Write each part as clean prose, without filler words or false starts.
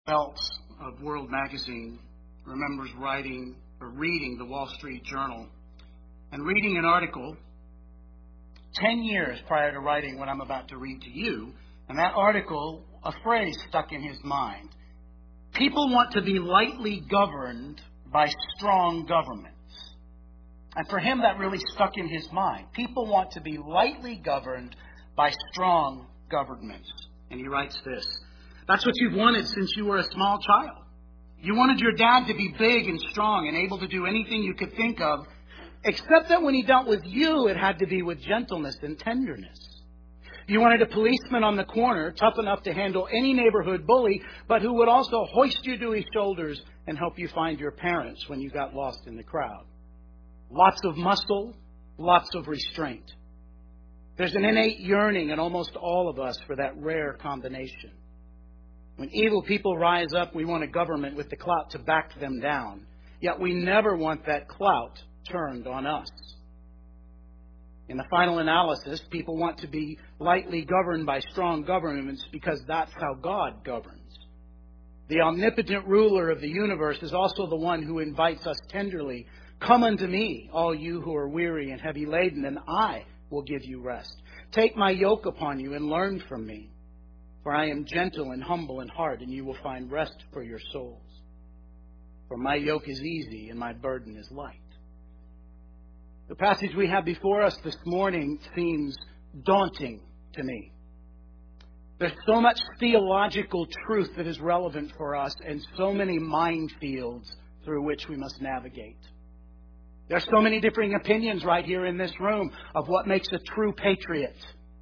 Phelps of World Magazine remembers reading the Wall Street Journal and reading an article 10 years prior to writing what I'm about to read to you. And that article, a phrase stuck in his mind. People want to be lightly governed by strong governments. And for him, that really stuck in his mind. People want to be lightly governed by strong governments. And he writes this. That's what you've wanted since you were a small child. You wanted your dad to be big and strong and able to do anything you could think of, except that when he dealt with you, it had to be with gentleness and tenderness. You wanted a policeman on the corner, tough enough to handle any neighborhood bully, but who would also hoist you to his shoulders and help you find your parents when you got lost in the crowd. Lots of muscle, lots of restraint. There's an innate yearning in almost all of us for that rare combination. When evil people rise up, we want a government with the clout to back them down. Yet we never want that clout turned on us. In the final analysis, people want to be lightly governed by strong governments because that's how God governs. The omnipotent ruler of the universe is also the one who invites us tenderly, "Come unto me, all you who are weary and heavy laden, and I will give you rest. Take my yoke upon you and learn from me. For I am gentle and humble in heart, and you will find rest for your souls. For my yoke is easy and my burden is light." The passage we have before us this morning seems daunting to me. There's so much theological truth that is relevant for us and so many minefields through which we must navigate. There are so many differing opinions right here in this room of what makes a true patriot,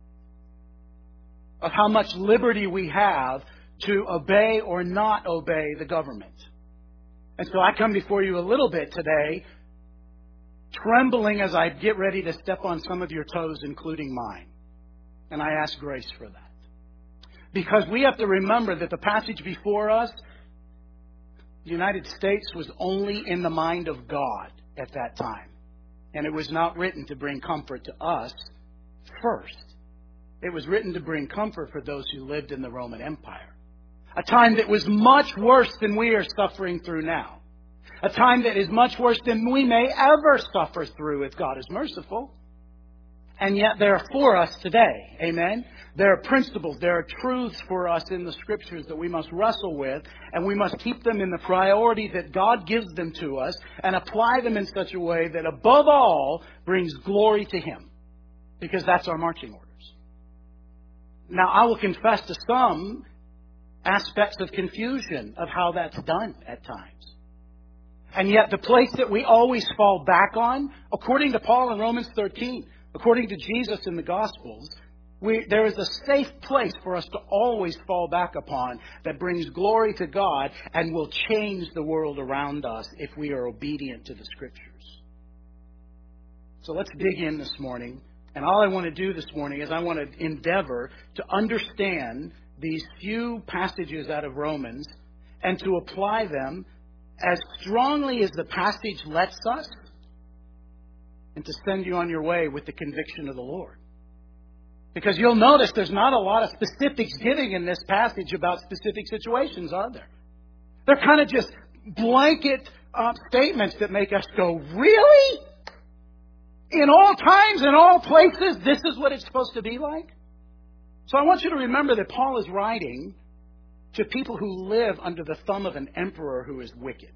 of how much liberty we have to obey or not obey the government. And so I come before you a little bit today, trembling as I get ready to step on some of your toes, including mine. And I ask grace for that. Because we have to remember that the passage before us, the United States was only in the mind of God at that time. And it was not written to bring comfort to us first. It was written to bring comfort for those who lived in the Roman Empire. A time that was much worse than we are suffering through now. A time that is much worse than we may ever suffer through if God is merciful. And yet they are for us today. Amen? There are principles, there are truths for us in the Scriptures that we must wrestle with, and we must keep them in the priority that God gives them to us and apply them in such a way that above all brings glory to Him. Because that's our marching orders. Now, I will confess to some aspects of confusion of how that's done at times. And yet the place that we always fall back on, according to Paul in Romans 13, according to Jesus in the Gospels, there is a safe place for us to always fall back upon that brings glory to God and will change the world around us if we are obedient to the Scriptures. So let's dig in this morning. And all I want to do this morning is I want to endeavor to understand these few passages out of Romans and to apply them as strongly as the passage lets us, and to send you on your way with the conviction of the Lord. Because you'll notice there's not a lot of specifics given in this passage about specific situations, are there? They're kind of just blanket statements that make us go, really? In all times, in all places, this is what it's supposed to be like? So I want you to remember that Paul is writing to people who live under the thumb of an emperor who is wicked.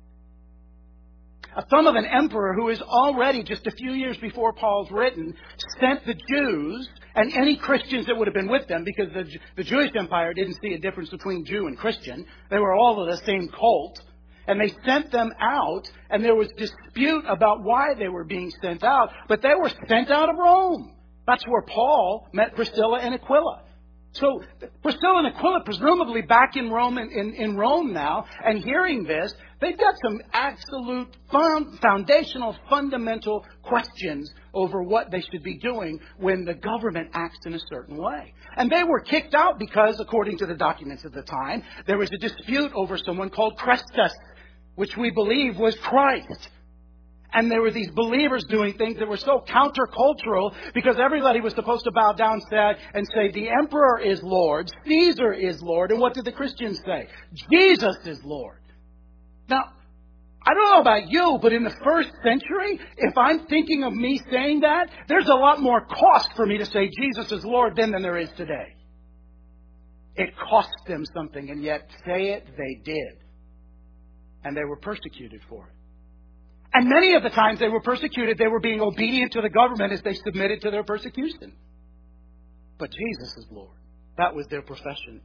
A thumb of an emperor who is already, just a few years before Paul's written, sent the Jews and any Christians that would have been with them, because the Jewish empire didn't see a difference between Jew and Christian. They were all of the same cult. And they sent them out, and there was dispute about why they were being sent out. But they were sent out of Rome. That's where Paul met Priscilla and Aquila. So Priscilla and Aquila, presumably back in Rome, in Rome now, and hearing this, they've got some absolute foundational, fundamental questions over what they should be doing when the government acts in a certain way. And they were kicked out because, according to the documents of the time, there was a dispute over someone called Chrestus, which we believe was Christ. And there were these believers doing things that were so countercultural because everybody was supposed to bow down and say, the emperor is Lord, Caesar is Lord. And what did the Christians say? Jesus is Lord. Now, I don't know about you, but in the first century, if I'm thinking of me saying that, there's a lot more cost for me to say Jesus is Lord then than there is today. It cost them something, and yet say it they did. And they were persecuted for it. And many of the times they were persecuted, they were being obedient to the government as they submitted to their persecution. But Jesus is Lord. That was their profession.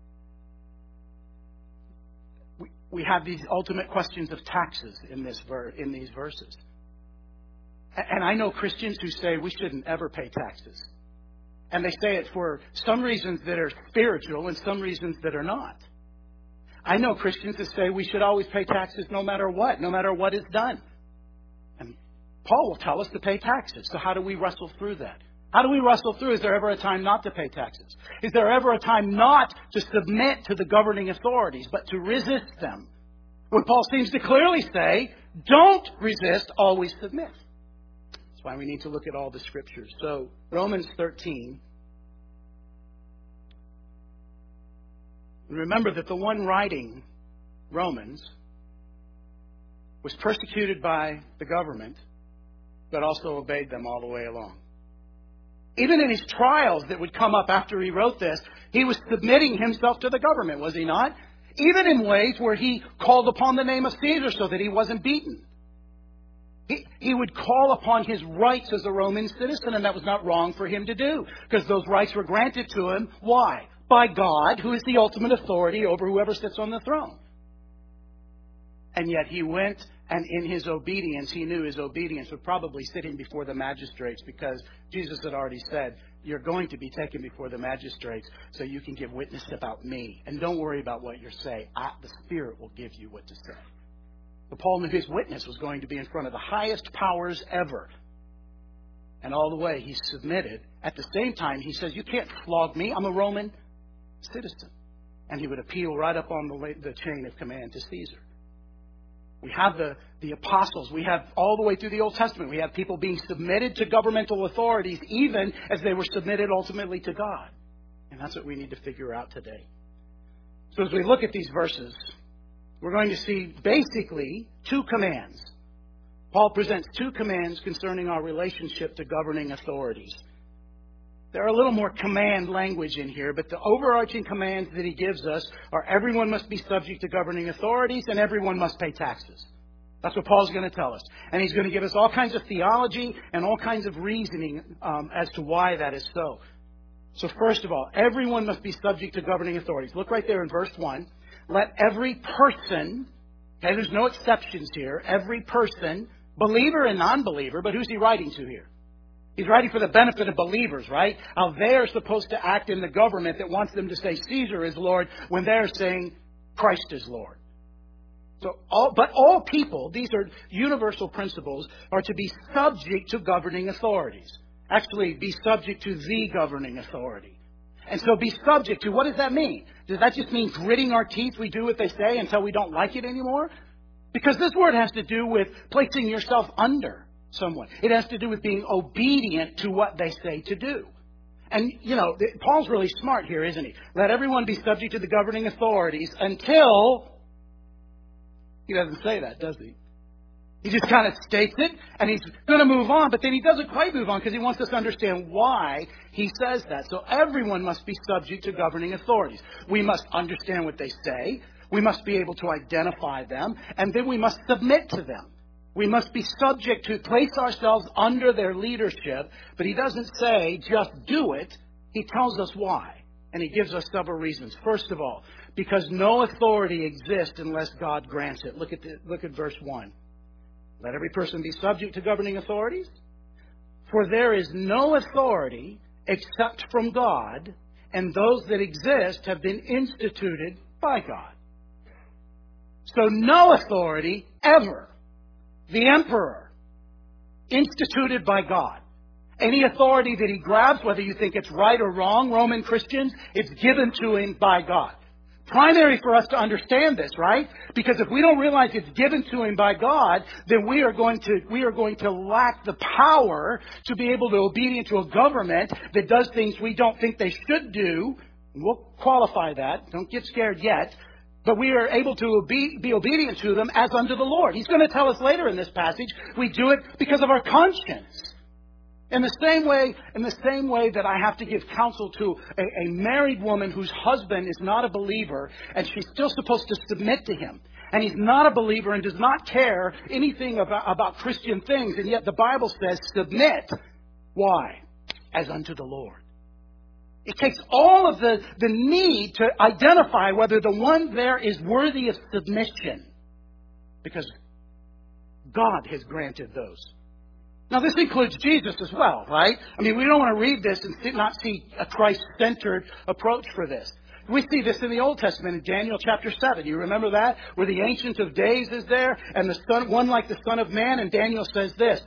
We have these ultimate questions of taxes in these verses. And I know Christians who say we shouldn't ever pay taxes. And they say it for some reasons that are spiritual and some reasons that are not. I know Christians that say we should always pay taxes no matter what is done. And Paul will tell us to pay taxes. So how do we wrestle through that? How do we wrestle through? Is there ever a time not to pay taxes? Is there ever a time not to submit to the governing authorities, but to resist them? When Paul seems to clearly say, don't resist, always submit. That's why we need to look at all the Scriptures. So, Romans 13. Remember that the one writing Romans was persecuted by the government, but also obeyed them all the way along. Even in his trials that would come up after he wrote this, he was submitting himself to the government, was he not? Even in ways where he called upon the name of Caesar so that he wasn't beaten. He would call upon his rights as a Roman citizen, and that was not wrong for him to do, because those rights were granted to him. Why? By God, who is the ultimate authority over whoever sits on the throne. And yet he went, and in his obedience, he knew his obedience would probably sit him before the magistrates, because Jesus had already said, you're going to be taken before the magistrates so you can give witness about me. And don't worry about what you say. The Spirit will give you what to say. But Paul knew his witness was going to be in front of the highest powers ever. And all the way he submitted. At the same time, he says, you can't flog me. I'm a Roman citizen. And he would appeal right up on the chain of command to Caesar. We have the apostles. We have all the way through the Old Testament. We have people being submitted to governmental authorities even as they were submitted ultimately to God. And that's what we need to figure out today. So as we look at these verses, we're going to see basically two commands. Paul presents two commands concerning our relationship to governing authorities. There are a little more command language in here, but the overarching commands that he gives us are everyone must be subject to governing authorities and everyone must pay taxes. That's what Paul's going to tell us. And he's going to give us all kinds of theology and all kinds of reasoning as to why that is so. So first of all, everyone must be subject to governing authorities. Look right there in verse 1. Let every person, okay, there's no exceptions here, every person, believer and non-believer, but who's he writing to here? He's writing for the benefit of believers, right? How they're supposed to act in the government that wants them to say Caesar is Lord when they're saying Christ is Lord. So, all people, these are universal principles, are to be subject to governing authorities. Actually, be subject to the governing authority. And so be subject to, what does that mean? Does that just mean gritting our teeth, we do what they say until we don't like it anymore? Because this word has to do with placing yourself under someone. It has to do with being obedient to what they say to do. And, Paul's really smart here, isn't he? Let everyone be subject to the governing authorities until... He doesn't say that, does he? He just kind of states it, and he's going to move on, but then he doesn't quite move on because he wants us to understand why he says that. So everyone must be subject to governing authorities. We must understand what they say. We must be able to identify them, and then we must submit to them. We must be subject to place ourselves under their leadership, but he doesn't say just do it. He tells us why, and he gives us several reasons. First of all, because no authority exists unless God grants it. Look at verse 1. Let every person be subject to governing authorities, for there is no authority except from God, and those that exist have been instituted by God. So no authority ever. The emperor, instituted by God. Any authority that he grabs, whether you think it's right or wrong, Roman Christians, it's given to him by God. primary for us to understand this, right? Because if we don't realize it's given to him by God, then we are going to lack the power to be able to be obedient to a government that does things we don't think they should do. We'll qualify that. Don't get scared yet. But we are able to be obedient to them as unto the Lord. He's going to tell us later in this passage, we do it because of our conscience. In the same way that I have to give counsel to a married woman whose husband is not a believer, and she's still supposed to submit to him. And he's not a believer and does not care anything about Christian things. And yet the Bible says, submit. Why? As unto the Lord. It takes all of the need to identify whether the one there is worthy of submission. Because God has granted those. Now, this includes Jesus as well, right? I mean, we don't want to read this and not see a Christ-centered approach for this. We see this in the Old Testament in Daniel chapter 7. You remember that? Where the Ancient of Days is there, and the Son, one like the Son of Man, and Daniel says this.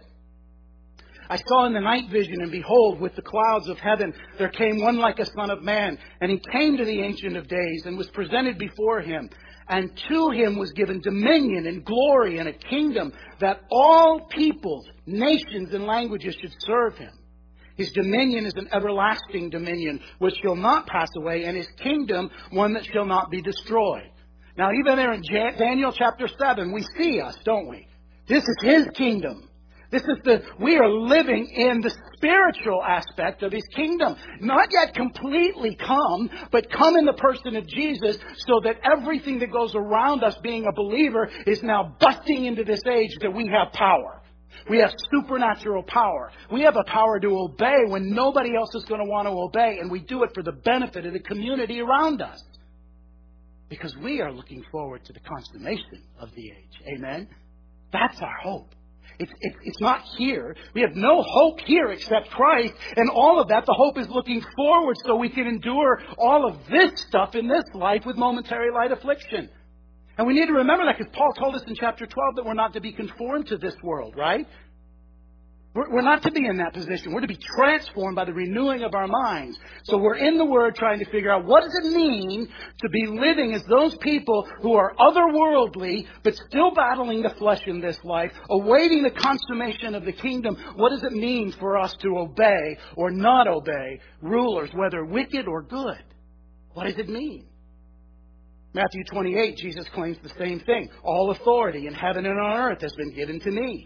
I saw in the night vision, and behold, with the clouds of heaven, there came one like a Son of Man. And he came to the Ancient of Days, and was presented before him. And to him was given dominion and glory and a kingdom, that all peoples, nations, and languages should serve him. His dominion is an everlasting dominion, which shall not pass away, and his kingdom one that shall not be destroyed. Now, even there in Daniel chapter 7, we see us, don't we? This is his kingdom. We are living in the spiritual aspect of his kingdom. Not yet completely come, but come in the person of Jesus, so that everything that goes around us being a believer is now busting into this age that we have power. We have supernatural power. We have a power to obey when nobody else is going to want to obey, and we do it for the benefit of the community around us. Because we are looking forward to the consummation of the age. Amen? That's our hope. It's not here. We have no hope here except Christ. And all of that, the hope is looking forward so we can endure all of this stuff in this life with momentary light affliction. And we need to remember that because Paul told us in chapter 12 that we're not to be conformed to this world, right? We're not to be in that position. We're to be transformed by the renewing of our minds. So we're in the Word trying to figure out what does it mean to be living as those people who are otherworldly but still battling the flesh in this life, awaiting the consummation of the kingdom. What does it mean for us to obey or not obey rulers, whether wicked or good? What does it mean? Matthew 28, Jesus claims the same thing. All authority in heaven and on earth has been given to me.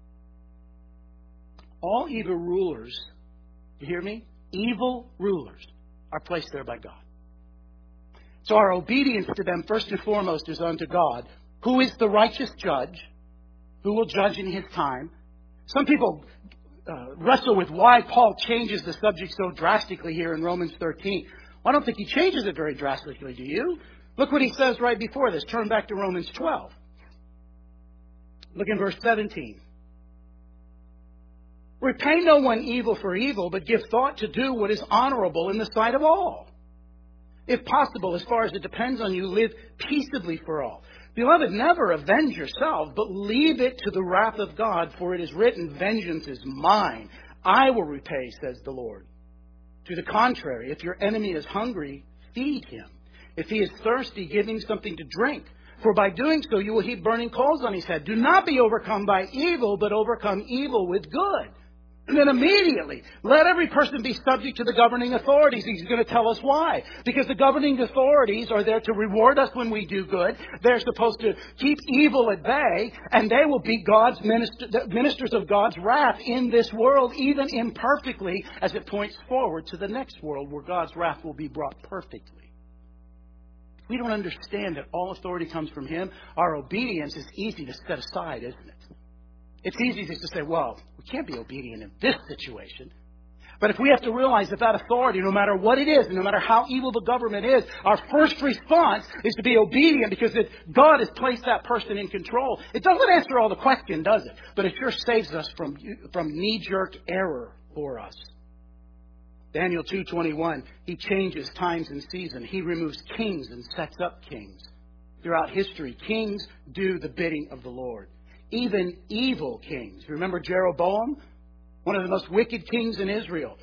All evil rulers, you hear me? Evil rulers are placed there by God. So our obedience to them, first and foremost, is unto God, who is the righteous judge, who will judge in his time. Some people wrestle with why Paul changes the subject so drastically here in Romans 13. Well, I don't think he changes it very drastically, do you? Look what he says right before this. Turn back to Romans 12. Look in verse 17. Repay no one evil for evil, but give thought to do what is honorable in the sight of all. If possible, as far as it depends on you, live peaceably for all. Beloved, never avenge yourselves, but leave it to the wrath of God, for it is written, vengeance is mine. I will repay, says the Lord. To the contrary, if your enemy is hungry, feed him. If he is thirsty, give him something to drink. For by doing so, you will heap burning coals on his head. Do not be overcome by evil, but overcome evil with good. And then immediately, let every person be subject to the governing authorities. He's going to tell us why. Because the governing authorities are there to reward us when we do good. They're supposed to keep evil at bay. And they will be God's ministers of God's wrath in this world, even imperfectly, as it points forward to the next world where God's wrath will be brought perfectly. If we don't understand that all authority comes from Him, our obedience is easy to set aside, isn't it? It's easy just to say, well, we can't be obedient in this situation. But if we have to realize that that authority, no matter what it is, and no matter how evil the government is, our first response is to be obedient because God has placed that person in control. It doesn't answer all the question, does it? But it sure saves us from knee-jerk error for us. Daniel 2:21, He changes times and seasons. He removes kings and sets up kings. Throughout history, kings do the bidding of the Lord. Even evil kings. Remember Jeroboam? One of the most wicked kings in Israel.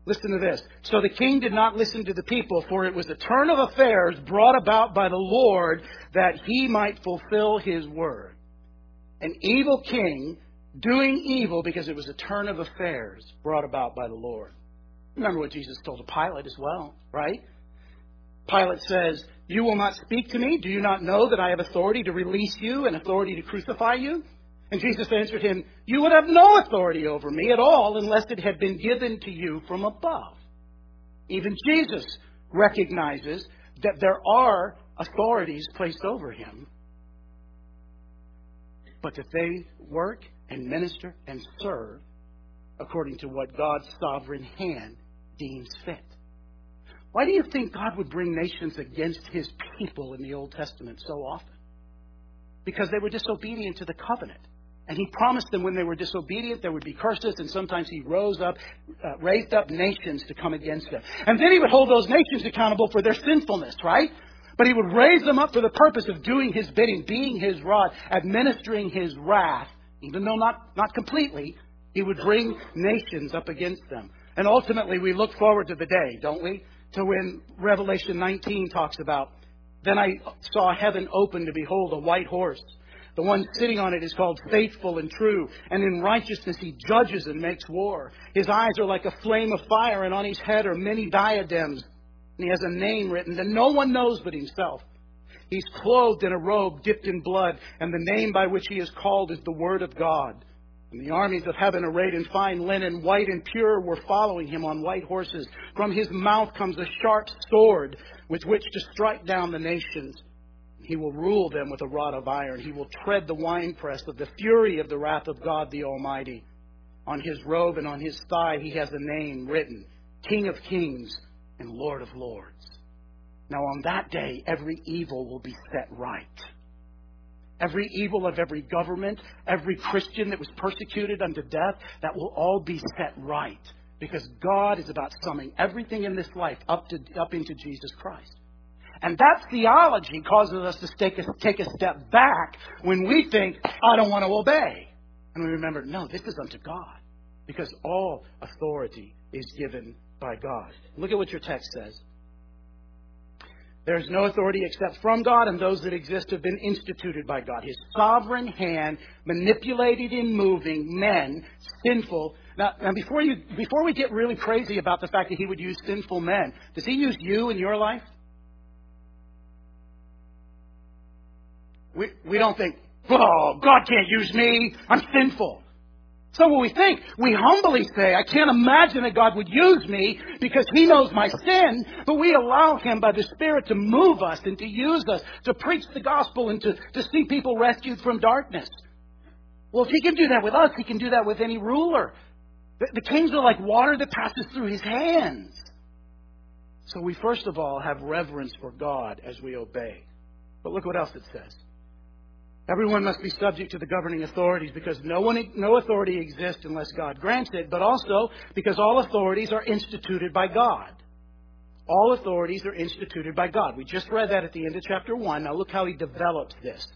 Listen to this. So the king did not listen to the people, for it was a turn of affairs brought about by the Lord that he might fulfill his word. An evil king doing evil because it was a turn of affairs brought about by the Lord. Remember what Jesus told Pilate as well, right? Pilate says, "You will not speak to me? Do you not know that I have authority to release you and authority to crucify you?" And Jesus answered him, "You would have no authority over me at all unless it had been given to you from above." Even Jesus recognizes that there are authorities placed over him, but that they work and minister and serve according to what God's sovereign hand deems fit. Why do you think God would bring nations against his people in the Old Testament so often? Because they were disobedient to the covenant. And he promised them when they were disobedient, there would be curses, and sometimes he raised up nations to come against them. And then he would hold those nations accountable for their sinfulness, right? But he would raise them up for the purpose of doing his bidding, being his rod, administering his wrath. Even though not completely, he would bring nations up against them. And ultimately, we look forward to the day, don't we? To when Revelation 19 talks about, "Then I saw heaven open to behold a white horse. The one sitting on it is called Faithful and True, and in righteousness he judges and makes war. His eyes are like a flame of fire, and on his head are many diadems. And he has a name written that no one knows but himself. He's clothed in a robe dipped in blood, and the name by which he is called is the Word of God. And the armies of heaven, arrayed in fine linen, white and pure, were following him on white horses. From his mouth comes a sharp sword with which to strike down the nations. He will rule them with a rod of iron. He will tread the winepress of the fury of the wrath of God the Almighty. On his robe and on his thigh he has a name written, King of Kings and Lord of Lords." Now on that day, every evil will be set right. Every evil of every government, every Christian that was persecuted unto death, that will all be set right. Because God is about summing everything in this life up into Jesus Christ. And that theology causes us to take a step back when we think, "I don't want to obey." And we remember, no, this is unto God. Because all authority is given by God. Look at what your text says. "There is no authority except from God, and those that exist have been instituted by God." His sovereign hand manipulated in moving men, sinful. Now before we get really crazy about the fact that he would use sinful men, does he use you in your life? We don't think, "Oh, God can't use me. I'm sinful." So what we think, we humbly say, "I can't imagine that God would use me because he knows my sin," but we allow him by the Spirit to move us and to use us to preach the gospel and to see people rescued from darkness. Well, if he can do that with us, he can do that with any ruler. The kings are like water that passes through his hands. So we first of all have reverence for God as we obey. But look what else it says. "Everyone must be subject to the governing authorities because no authority exists unless God grants it, but also because all authorities are instituted by God." All authorities are instituted by God. We just read that at the end of chapter 1. Now look how he develops this.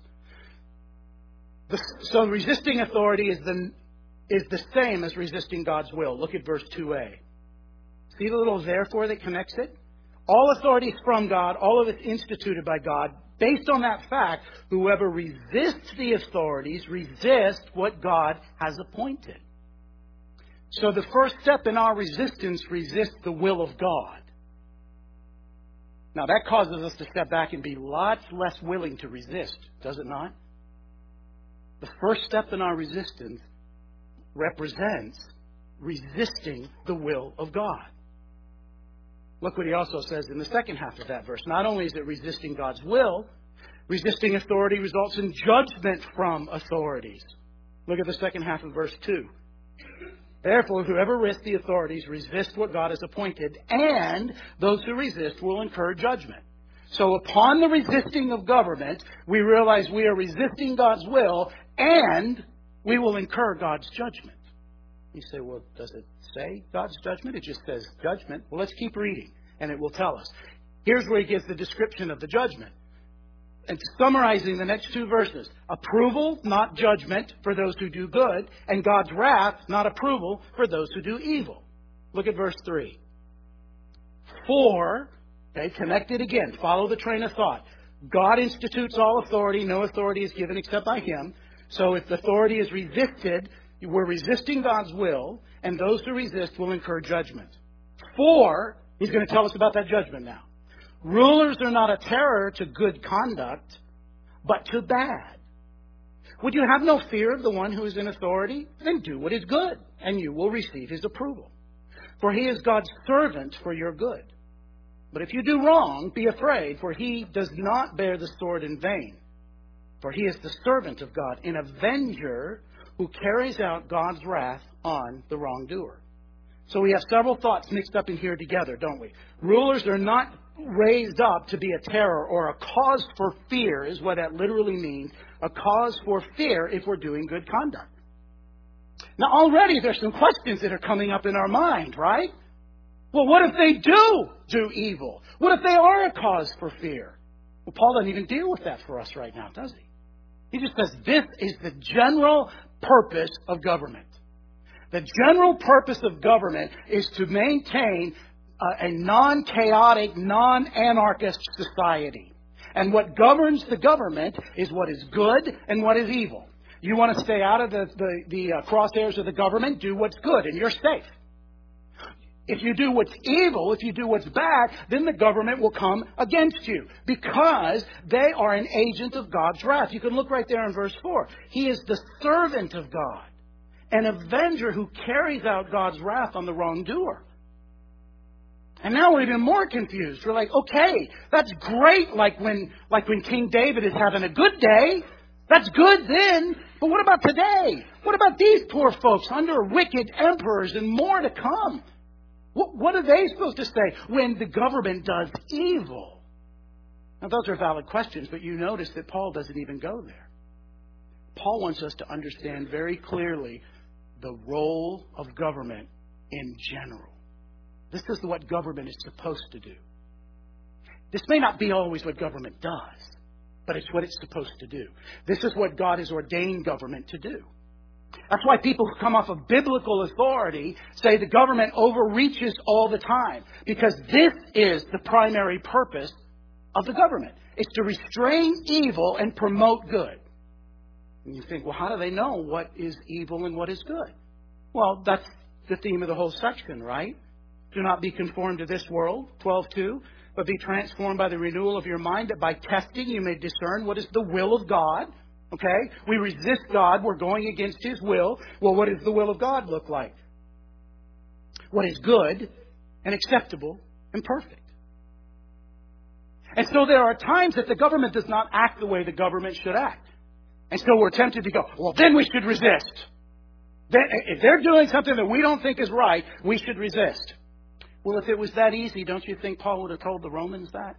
So resisting authority is the same as resisting God's will. Look at verse 2a. See the little therefore that connects it? All authority is from God. All of it instituted by God. Based on that fact, whoever resists the authorities resists what God has appointed. So the first step in our resistance resists the will of God. Now that causes us to step back and be lots less willing to resist, does it not? The first step in our resistance represents resisting the will of God. Look what he also says in the second half of that verse. Not only is it resisting God's will, resisting authority results in judgment from authorities. Look at the second half of verse 2. "Therefore, whoever resists the authorities resists what God has appointed, and those who resist will incur judgment." So upon the resisting of government, we realize we are resisting God's will, and we will incur God's judgment. You say, "Well, does it say God's judgment?" It just says judgment. Well, let's keep reading, and it will tell us. Here's where he gives the description of the judgment. And summarizing the next two verses. Approval, not judgment, for those who do good, and God's wrath, not approval, for those who do evil. Look at verse 3. For, okay, connected again. Follow the train of thought. God institutes all authority. No authority is given except by Him. So if the authority is resisted, we're resisting God's will, and those who resist will incur judgment. For, He's going to tell us about that judgment now. Rulers are not a terror to good conduct, but to bad. Would you have no fear of the one who is in authority? Then do what is good, and you will receive His approval. For He is God's servant for your good. But if you do wrong, be afraid, for He does not bear the sword in vain. For He is the servant of God, an avenger who carries out God's wrath on the wrongdoer. So we have several thoughts mixed up in here together, don't we? Rulers are not raised up to be a terror or a cause for fear, is what that literally means. A cause for fear if we're doing good conduct. Now already there's some questions that are coming up in our mind, right? Well, what if they do evil? What if they are a cause for fear? Well, Paul doesn't even deal with that for us right now, does he? He just says this is the general purpose of government. The general purpose of government is to maintain a non-chaotic, non-anarchist society. And what governs the government is what is good and what is evil. You want to stay out of the crosshairs of the government, do what's good, and you're safe. If you do what's evil, if you do what's bad, then the government will come against you because they are an agent of God's wrath. You can look right there in verse 4. He is the servant of God, an avenger who carries out God's wrath on the wrongdoer. And now we're even more confused. We're like, okay, that's great, like when King David is having a good day. That's good then. But what about today? What about these poor folks under wicked emperors and more to come? What are they supposed to say when the government does evil? Now, those are valid questions, but you notice that Paul doesn't even go there. Paul wants us to understand very clearly the role of government in general. This is what government is supposed to do. This may not be always what government does, but it's what it's supposed to do. This is what God has ordained government to do. That's why people who come off of biblical authority say the government overreaches all the time, because this is the primary purpose of the government. It's to restrain evil and promote good. And you think, well, how do they know what is evil and what is good? Well, that's the theme of the whole section, right? Do not be conformed to this world, 12:2, but be transformed by the renewal of your mind, that by testing you may discern what is the will of God. Okay? We resist God. We're going against His will. Well, what does the will of God look like? What is good and acceptable and perfect. And so there are times that the government does not act the way the government should act. And so we're tempted to go, well, then we should resist. If they're doing something that we don't think is right, we should resist. Well, if it was that easy, don't you think Paul would have told the Romans that?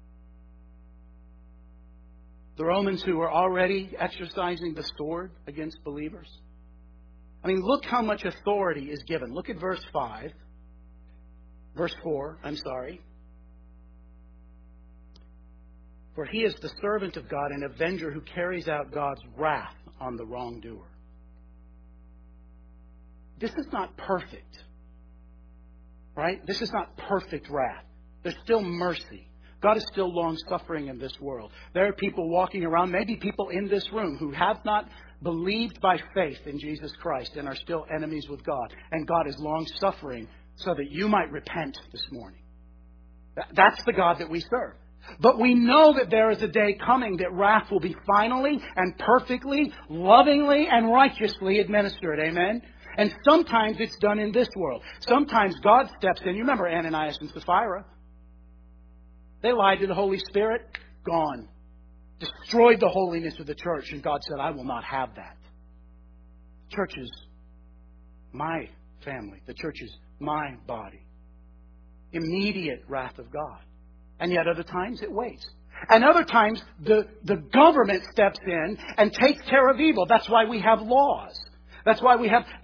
The Romans who were already exercising the sword against believers. I mean, look how much authority is given. Look at verse 4. For He is the servant of God, an avenger who carries out God's wrath on the wrongdoer. This is not perfect. Right? This is not perfect wrath. There's still mercy. God is still long-suffering in this world. There are people walking around, maybe people in this room, who have not believed by faith in Jesus Christ and are still enemies with God. And God is long-suffering so that you might repent this morning. That's the God that we serve. But we know that there is a day coming that wrath will be finally and perfectly, lovingly and righteously administered. Amen? And sometimes it's done in this world. Sometimes God steps in. You remember Ananias and Sapphira. They lied to the Holy Spirit. Gone. Destroyed the holiness of the church. And God said, I will not have that. The church is my family. The church is my body. Immediate wrath of God. And yet other times it waits. And other times the government steps in and takes care of evil. That's why we have laws. That's why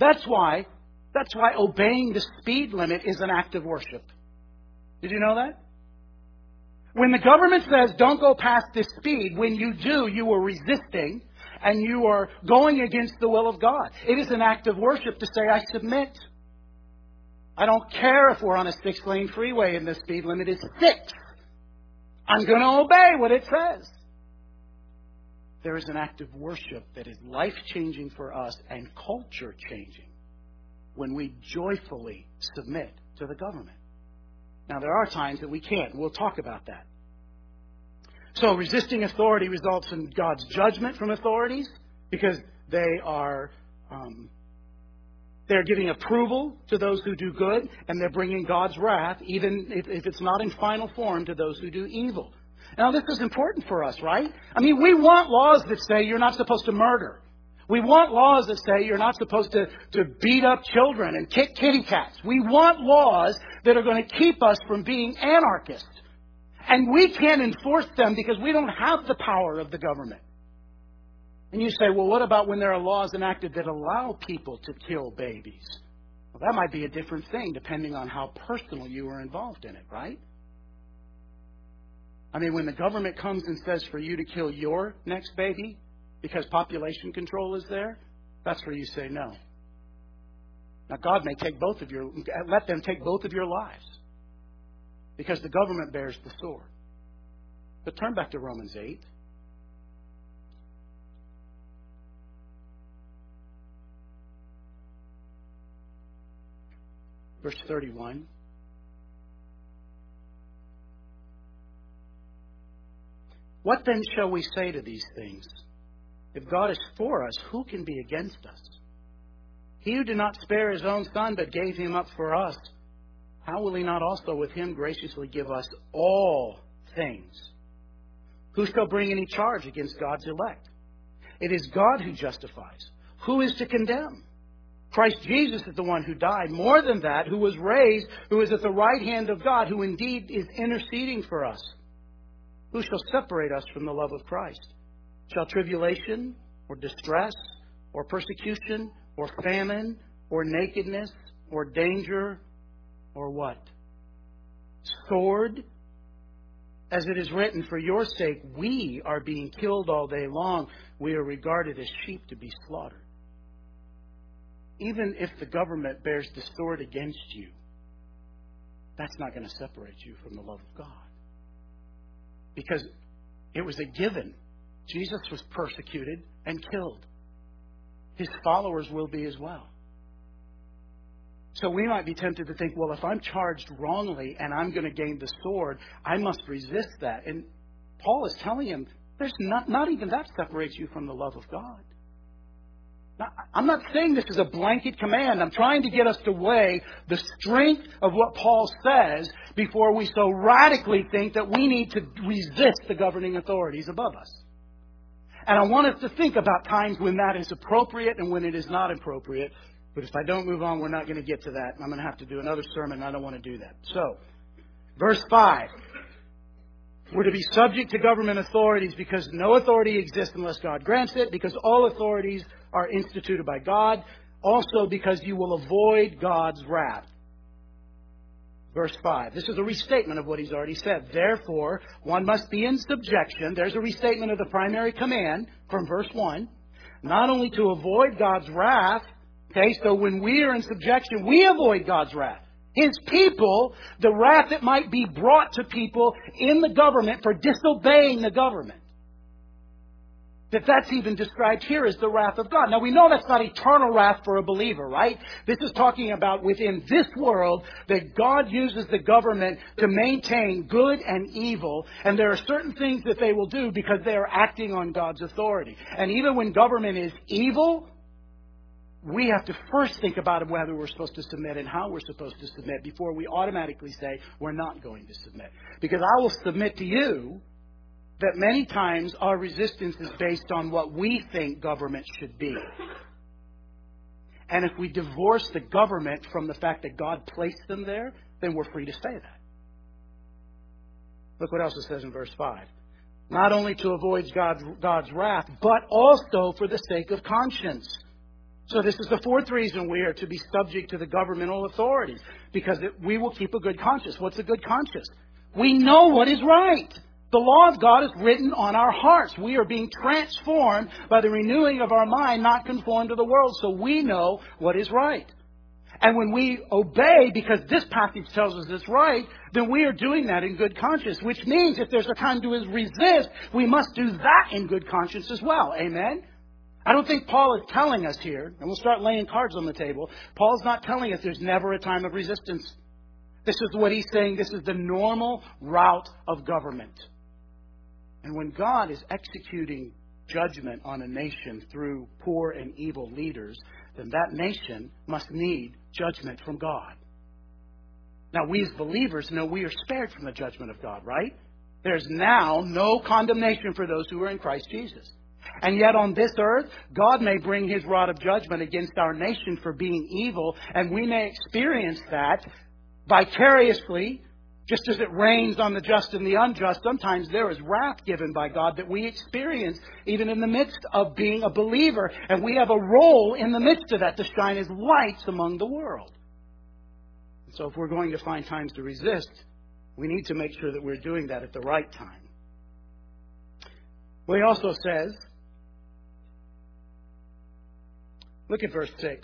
obeying the speed limit is an act of worship. Did you know that? When the government says don't go past this speed, when you do, you are resisting and you are going against the will of God. It is an act of worship to say, I submit. I don't care if we're on a 6-lane freeway and the speed limit is 6. I'm going to obey what it says. There is an act of worship that is life-changing for us and culture-changing when we joyfully submit to the government. Now, there are times that we can't. We'll talk about that. So, resisting authority results in God's judgment from authorities because they are they're giving approval to those who do good, and they're bringing God's wrath, even if it's not in final form, to those who do evil. Now, this is important for us, right? I mean, we want laws that say you're not supposed to murder. We want laws that say you're not supposed to beat up children and kick kitty cats. We want laws that are going to keep us from being anarchists. And we can't enforce them because we don't have the power of the government. And you say, well, what about when there are laws enacted that allow people to kill babies? Well, that might be a different thing depending on how personal you were involved in it, right? I mean, when the government comes and says for you to kill your next baby because population control is there, that's where you say no. Now, God may let them take both of your lives because the government bears the sword. But turn back to Romans 8. Verse 31. What then shall we say to these things? If God is for us, who can be against us? He who did not spare his own Son, but gave him up for us, how will he not also with him graciously give us all things? Who shall bring any charge against God's elect? It is God who justifies. Who is to condemn? Christ Jesus is the one who died. More than that, who was raised, who is at the right hand of God, who indeed is interceding for us. Who shall separate us from the love of Christ? Shall tribulation, or distress, or persecution, or famine, or nakedness, or danger, or what? Sword? As it is written, for your sake we are being killed all day long. We are regarded as sheep to be slaughtered. Even if the government bears the sword against you, that's not going to separate you from the love of God. Because it was a given. Jesus was persecuted and killed. His followers will be as well. So we might be tempted to think, well, if I'm charged wrongly and I'm going to gain the sword, I must resist that. And Paul is telling him, there's not even that separates you from the love of God. Now, I'm not saying this is a blanket command. I'm trying to get us to weigh the strength of what Paul says before we so radically think that we need to resist the governing authorities above us. And I want us to think about times when that is appropriate and when it is not appropriate. But if I don't move on, we're not going to get to that. I'm going to have to do another sermon, and I don't want to do that. So, verse 5. We're to be subject to government authorities because no authority exists unless God grants it, because all authorities are instituted by God, also because you will avoid God's wrath. Verse 5. This is a restatement of what he's already said. Therefore, one must be in subjection. There's a restatement of the primary command from verse 1. Not only to avoid God's wrath, okay, so when we are in subjection, we avoid God's wrath. His people, the wrath that might be brought to people in the government for disobeying the government. That's even described here as the wrath of God. Now we know that's not eternal wrath for a believer, right? This is talking about within this world that God uses the government to maintain good and evil. And there are certain things that they will do because they are acting on God's authority. And even when government is evil, we have to first think about whether we're supposed to submit and how we're supposed to submit before we automatically say we're not going to submit. Because I will submit to you that many times our resistance is based on what we think government should be. And if we divorce the government from the fact that God placed them there, then we're free to say that. Look what else it says in verse 5. Not only to avoid God's wrath, but also for the sake of conscience. So this is the fourth reason we are to be subject to the governmental authorities. Because we will keep a good conscience. What's a good conscience? We know what is right. The law of God is written on our hearts. We are being transformed by the renewing of our mind, not conformed to the world. So we know what is right. And when we obey, because this passage tells us it's right, then we are doing that in good conscience, which means if there's a time to resist, we must do that in good conscience as well. Amen? I don't think Paul is telling us here, and we'll start laying cards on the table, Paul's not telling us there's never a time of resistance. This is what he's saying. This is the normal route of government. And when God is executing judgment on a nation through poor and evil leaders, then that nation must need judgment from God. Now, we as believers know we are spared from the judgment of God, right? There's now no condemnation for those who are in Christ Jesus. And yet on this earth, God may bring His rod of judgment against our nation for being evil, and we may experience that vicariously. Just as it rains on the just and the unjust, sometimes there is wrath given by God that we experience even in the midst of being a believer. And we have a role in the midst of that to shine as lights among the world. So if we're going to find times to resist, we need to make sure that we're doing that at the right time. Well, he also says, look at verse 6.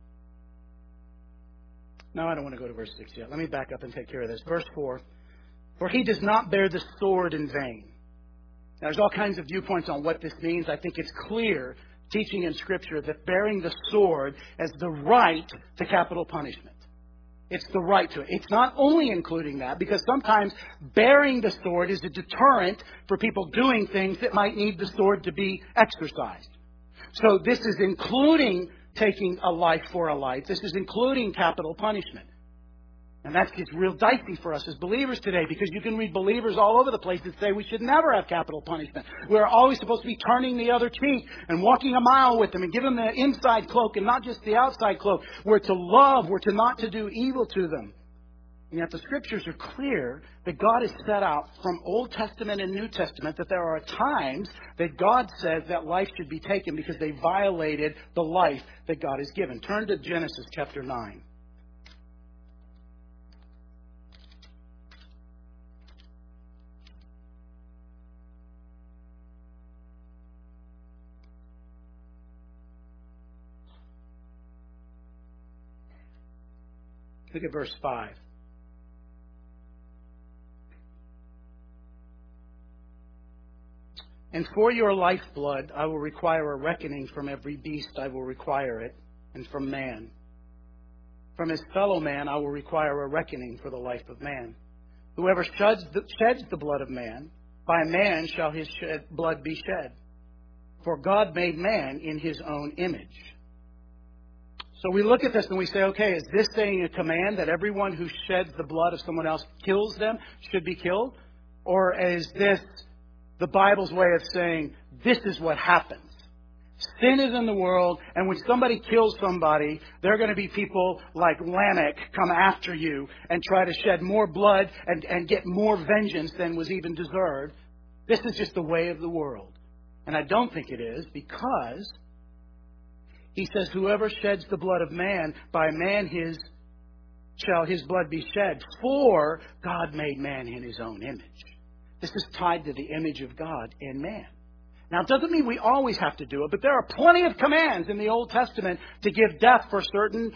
No, I don't want to go to verse 6 yet. Let me back up and take care of this. Verse 4. For he does not bear the sword in vain. Now, there's all kinds of viewpoints on what this means. I think it's clear, teaching in Scripture, that bearing the sword as the right to capital punishment. It's the right to it. It's not only including that, because sometimes bearing the sword is a deterrent for people doing things that might need the sword to be exercised. So this is including taking a life for a life. This is including capital punishment. And that gets real dicey for us as believers today, because you can read believers all over the place that say we should never have capital punishment. We're always supposed to be turning the other cheek and walking a mile with them and give them the inside cloak and not just the outside cloak. We're to love. We're to not to do evil to them. And yet the Scriptures are clear that God has set out from Old Testament and New Testament that there are times that God says that life should be taken because they violated the life that God has given. Turn to Genesis chapter 9. Look at verse 5. And for your lifeblood I will require a reckoning. From every beast I will require it, and from man. From his fellow man I will require a reckoning for the life of man. Whoever sheds the blood of man, by man shall his blood be shed. For God made man in His own image. So we look at this and we say, okay, is this saying a command that everyone who sheds the blood of someone else, kills them, should be killed? Or is this the Bible's way of saying, this is what happens? Sin is in the world, and when somebody kills somebody, there are going to be people like Lamech come after you and try to shed more blood and get more vengeance than was even deserved. This is just the way of the world. And I don't think it is, because He says, whoever sheds the blood of man, by man shall his blood be shed. For God made man in His own image. This is tied to the image of God in man. Now, it doesn't mean we always have to do it, but there are plenty of commands in the Old Testament to give death for certain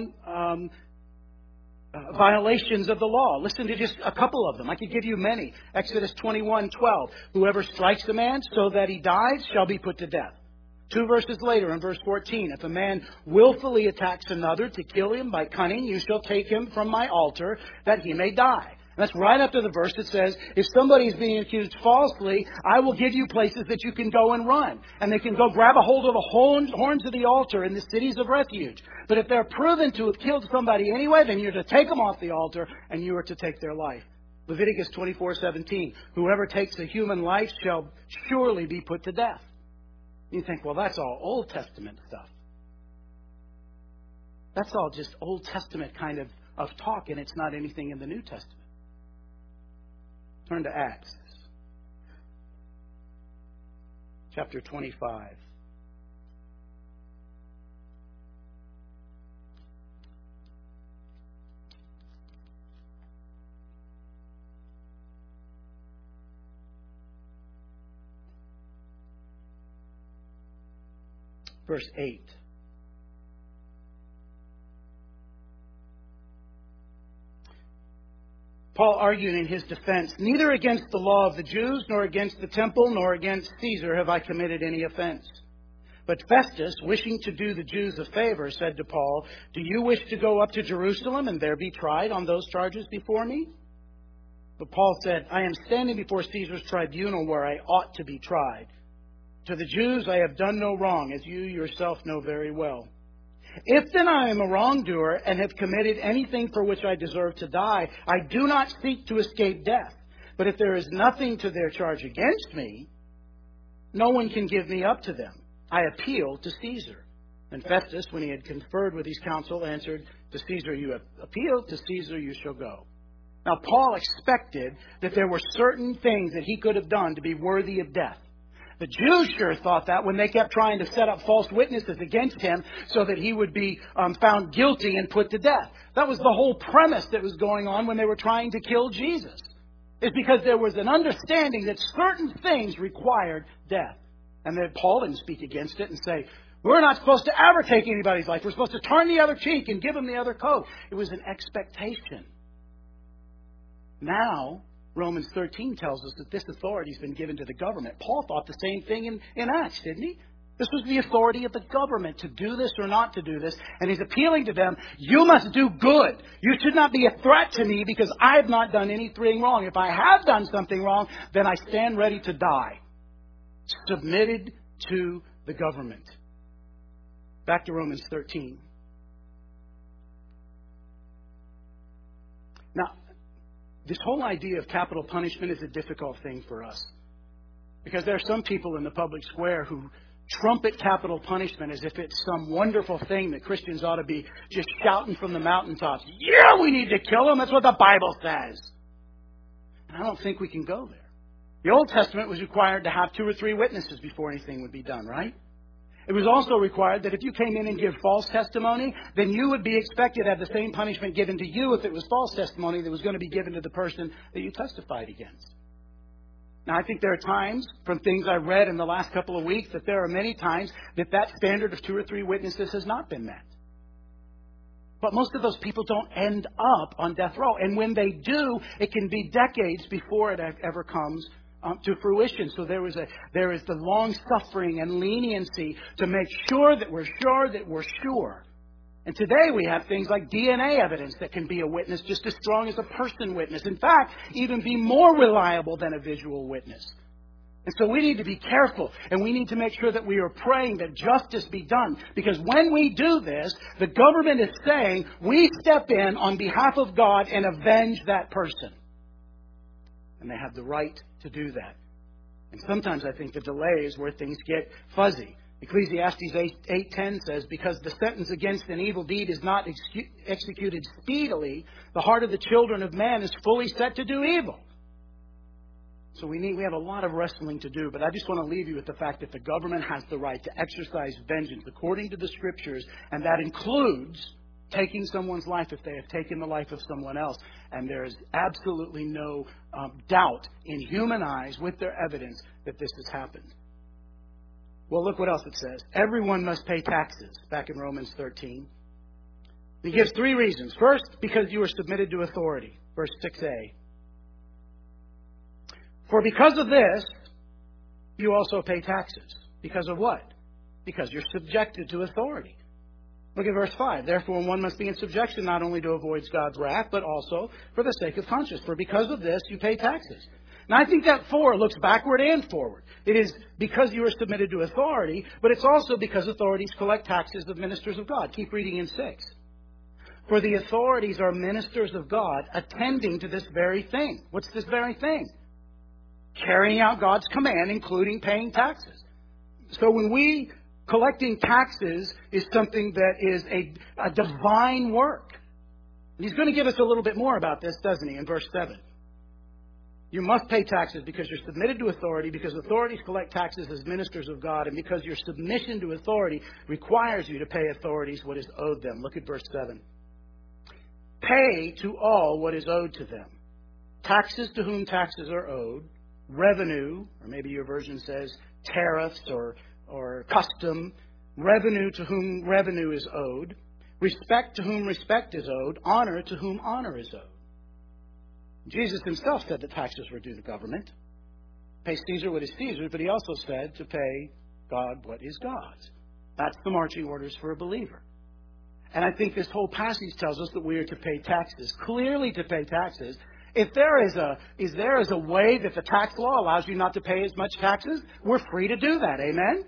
violations of the law. Listen to just a couple of them. I could give you many. Exodus 21:12. Whoever strikes a man so that he dies shall be put to death. 2 verses later, in verse 14, if a man willfully attacks another to kill him by cunning, you shall take him from my altar that he may die. And that's right after the verse that says, if somebody is being accused falsely, I will give you places that you can go and run. And they can go grab a hold of the horns of the altar in the cities of refuge. But if they're proven to have killed somebody anyway, then you're to take them off the altar and you are to take their life. Leviticus 24:17, whoever takes a human life shall surely be put to death. You think, well, that's all Old Testament stuff. That's all just Old Testament kind of talk, and it's not anything in the New Testament. Turn to Acts. Chapter 25. Verse 8. Paul argued in his defense, "Neither against the law of the Jews, nor against the temple, nor against Caesar have I committed any offense." But Festus, wishing to do the Jews a favor, said to Paul, "Do you wish to go up to Jerusalem and there be tried on those charges before me?" But Paul said, "I am standing before Caesar's tribunal where I ought to be tried. To the Jews I have done no wrong, as you yourself know very well. If then I am a wrongdoer and have committed anything for which I deserve to die, I do not seek to escape death. But if there is nothing to their charge against me, no one can give me up to them. I appeal to Caesar." And Festus, when he had conferred with his council, answered, "To Caesar you have appealed, to Caesar you shall go." Now Paul expected that there were certain things that he could have done to be worthy of death. The Jews sure thought that when they kept trying to set up false witnesses against him so that he would be found guilty and put to death. That was the whole premise that was going on when they were trying to kill Jesus. It's because there was an understanding that certain things required death. And then Paul didn't speak against it and say, "We're not supposed to ever take anybody's life. We're supposed to turn the other cheek and give them the other coat." It was an expectation. Now, Romans 13 tells us that this authority has been given to the government. Paul thought the same thing in Acts, didn't he? This was the authority of the government to do this or not to do this. And he's appealing to them, "You must do good. You should not be a threat to me because I have not done anything wrong. If I have done something wrong, then I stand ready to die." Submitted to the government. Back to Romans 13. Now, this whole idea of capital punishment is a difficult thing for us. Because there are some people in the public square who trumpet capital punishment as if it's some wonderful thing that Christians ought to be just shouting from the mountaintops. "Yeah, we need to kill them. That's what the Bible says." And I don't think we can go there. The Old Testament was required to have 2 or 3 witnesses before anything would be done, right? It was also required that if you came in and give false testimony, then you would be expected to have the same punishment given to you if it was false testimony that was going to be given to the person that you testified against. Now, I think there are times, from things I've read in the last couple of weeks, that there are many times that that standard of 2 or 3 witnesses has not been met. But most of those people don't end up on death row. And when they do, it can be decades before it ever comes to fruition. So there is the long suffering and leniency to make sure that we're sure. And today we have things like DNA evidence that can be a witness just as strong as a person witness. In fact, even be more reliable than a visual witness. And so we need to be careful, and we need to make sure that we are praying that justice be done. Because when we do this, the government is saying we step in on behalf of God and avenge that person. And they have the right to do that. And sometimes I think the delay is where things get fuzzy. Ecclesiastes 8:10 says, "Because the sentence against an evil deed is not executed speedily, the heart of the children of man is fully set to do evil." So we have a lot of wrestling to do, but I just want to leave you with the fact that the government has the right to exercise vengeance according to the Scriptures, and that includes taking someone's life if they have taken the life of someone else. And there is absolutely no doubt in human eyes with their evidence that this has happened. Well, look what else it says. Everyone must pay taxes, back in Romans 13. He gives 3 reasons. First, because you are submitted to authority, verse 6a. "For because of this, you also pay taxes." Because of what? Because you're subjected to authority. Look at verse 5. "Therefore one must be in subjection not only to avoid God's wrath, but also for the sake of conscience. For because of this, you pay taxes." Now, I think that 4 looks backward and forward. It is because you are submitted to authority, but it's also because authorities collect taxes of ministers of God. Keep reading in 6. "For the authorities are ministers of God, attending to this very thing." What's this very thing? Carrying out God's command, including paying taxes. So when we collecting taxes is something that is a divine work. And he's going to give us a little bit more about this, doesn't he, in verse 7. You must pay taxes because you're submitted to authority, because authorities collect taxes as ministers of God, and because your submission to authority requires you to pay authorities what is owed them. Look at verse 7. "Pay to all what is owed to them. Taxes to whom taxes are owed, revenue," or maybe your version says tariffs or custom, "revenue to whom revenue is owed, respect to whom respect is owed, honor to whom honor is owed." Jesus himself said that taxes were due to government. Pay Caesar what is Caesar's, but he also said to pay God what is God's. That's the marching orders for a believer. And I think this whole passage tells us that we are to pay taxes, clearly to pay taxes. If there is a way that the tax law allows you not to pay as much taxes, we're free to do that. Amen?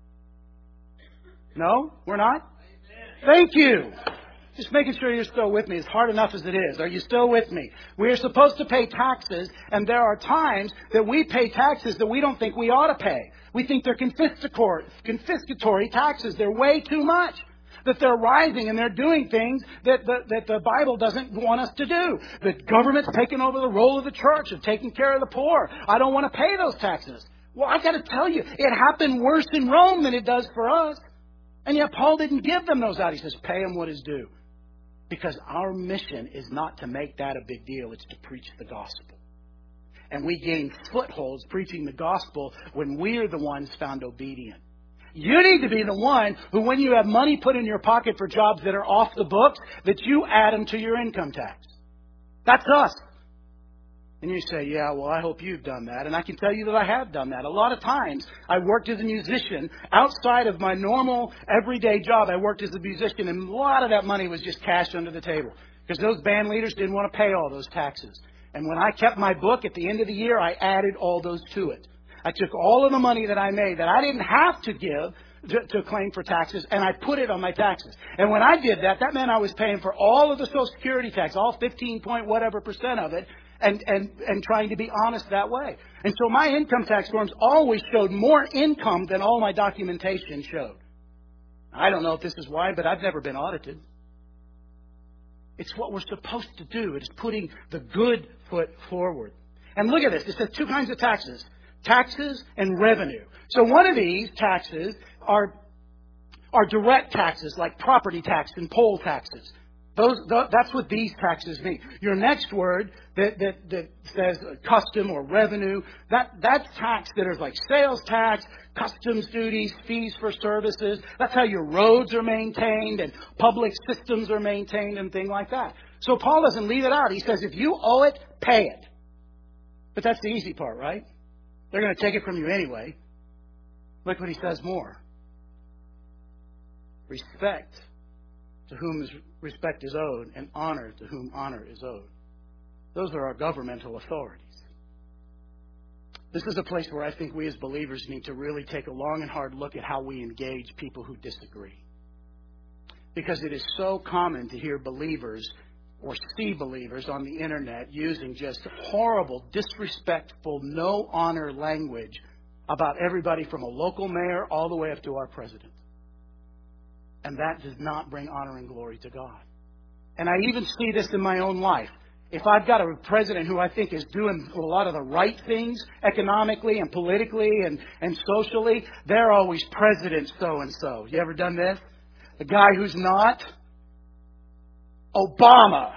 No? We're not? Thank you. Just making sure you're still with me. It's hard enough as it is. Are you still with me? We are supposed to pay taxes, and there are times that we pay taxes that we don't think we ought to pay. We think they're confiscatory taxes. They're way too much. That they're rising and they're doing things that the Bible doesn't want us to do. The government's taking over the role of the church of taking care of the poor. I don't want to pay those taxes. Well, I got to tell you, it happened worse in Rome than it does for us. And yet Paul didn't give them those out. He says, pay them what is due. Because our mission is not to make that a big deal. It's to preach the gospel. And we gain footholds preaching the gospel when we are the ones found obedient. You need to be the one who, when you have money put in your pocket for jobs that are off the books, that you add them to your income tax. That's us. And you say, yeah, well, I hope you've done that. And I can tell you that I have done that. A lot of times, I worked as a musician. Outside of my normal, everyday job, I worked as a musician. And a lot of that money was just cash under the table. Because those band leaders didn't want to pay all those taxes. And when I kept my book at the end of the year, I added all those to it. I took all of the money that I made that I didn't have to give to claim for taxes, and I put it on my taxes. And when I did that, that meant I was paying for all of the Social Security tax, all 15 point whatever % of it, and trying to be honest that way. And so my income tax forms always showed more income than all my documentation showed. I don't know if this is why, but I've never been audited. It's what we're supposed to do. It is putting the good foot forward. And look at this. It says two kinds of taxes. Taxes and revenue. So one of these taxes are direct taxes, like property tax and poll taxes. That's what these taxes mean. Your next word that says custom or revenue, that's tax that is like sales tax, customs duties, fees for services. That's how your roads are maintained and public systems are maintained and things like that. So Paul doesn't leave it out. He says if you owe it, pay it. But that's the easy part, right? They're going to take it from you anyway. Look what he says more. Respect to whom respect is owed, and honor to whom honor is owed. Those are our governmental authorities. This is a place where I think we as believers need to really take a long and hard look at how we engage people who disagree. Because it is so common to hear believers or see believers on the internet using just horrible, disrespectful, no honor language about everybody from a local mayor all the way up to our president. And that does not bring honor and glory to God. And I even see this in my own life. If I've got a president who I think is doing a lot of the right things economically and politically and socially, they're always President so-and-so. You ever done this? The guy who's not? Obama.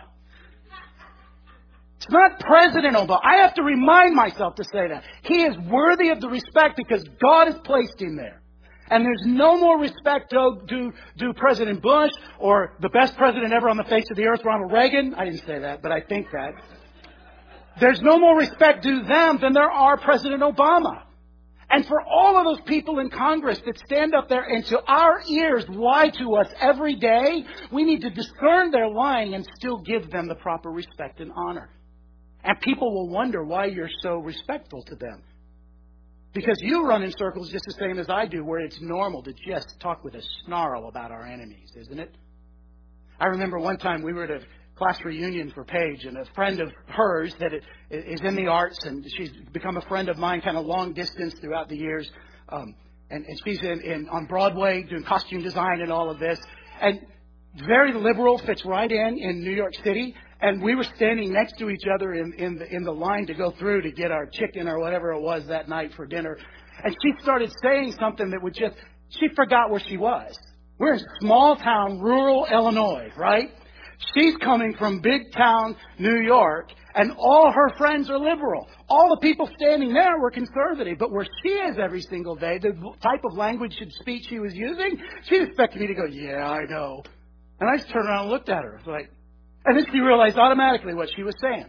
It's not President Obama. I have to remind myself to say that. He is worthy of the respect because God has placed him there. And there's no more respect due President Bush or the best president ever on the face of the earth, Ronald Reagan. I didn't say that, but I think that. There's no more respect due them than there are President Obama. And for all of those people in Congress that stand up there and to our ears lie to us every day, we need to discern their lying and still give them the proper respect and honor. And people will wonder why you're so respectful to them. Because you run in circles just the same as I do, where it's normal to just talk with a snarl about our enemies, isn't it? I remember one time we were at a class reunion for Paige, and a friend of hers that is in the arts, and she's become a friend of mine kind of long distance throughout the years. And she's on Broadway doing costume design and all of this. And very liberal, fits right in New York City. And we were standing next to each other in the line to go through to get our chicken or whatever it was that night for dinner. And she started saying something that she forgot where she was. We're in small town, rural Illinois, right? She's coming from big town New York, and all her friends are liberal. All the people standing there were conservative. But where she is every single day, the type of language and speech she was using, she expected me to go, yeah, I know. And I just turned around and looked at her. Like, and then she realized automatically what she was saying.